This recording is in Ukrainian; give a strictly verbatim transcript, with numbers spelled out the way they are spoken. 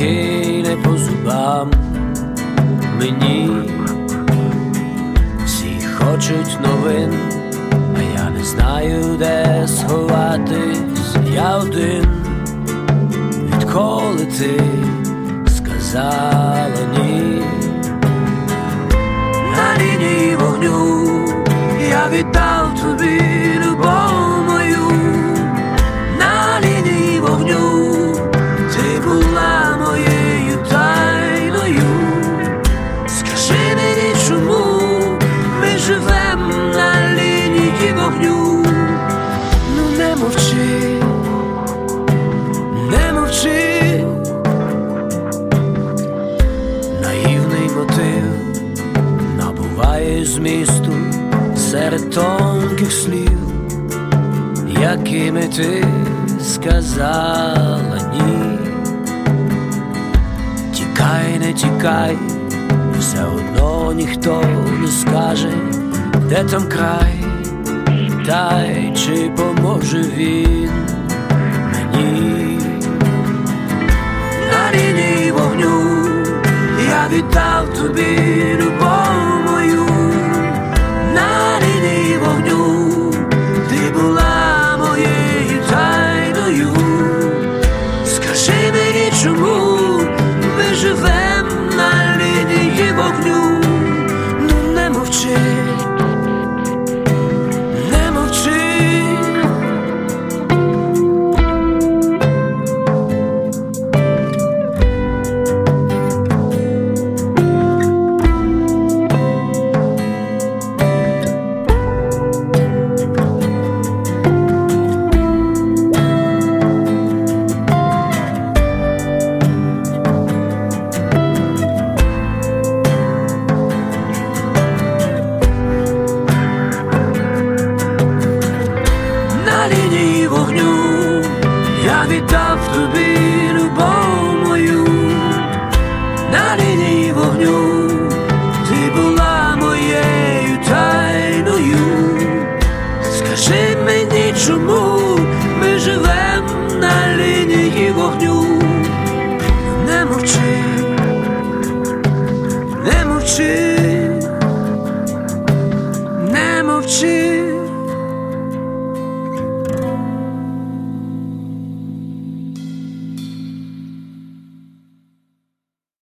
який не по зубам мені. Всі хочуть новин, а я не знаю, де сховатись. Я один, відколи ти сказала ні. На лінії вогню я віддав тобі любов мою. На лінії вогню ти була моєю тайною. Скажи мені, чому ми живем на лінії вогню? Ну не мовчи, не мовчи. Наївний мотив набуває змісту серед тонких слів, якими ти сказала ні. Тікай, не тікай, все одно ніхто не скаже, де там край, та й чи поможе він мені. На лінії вогню я віддав тобі любов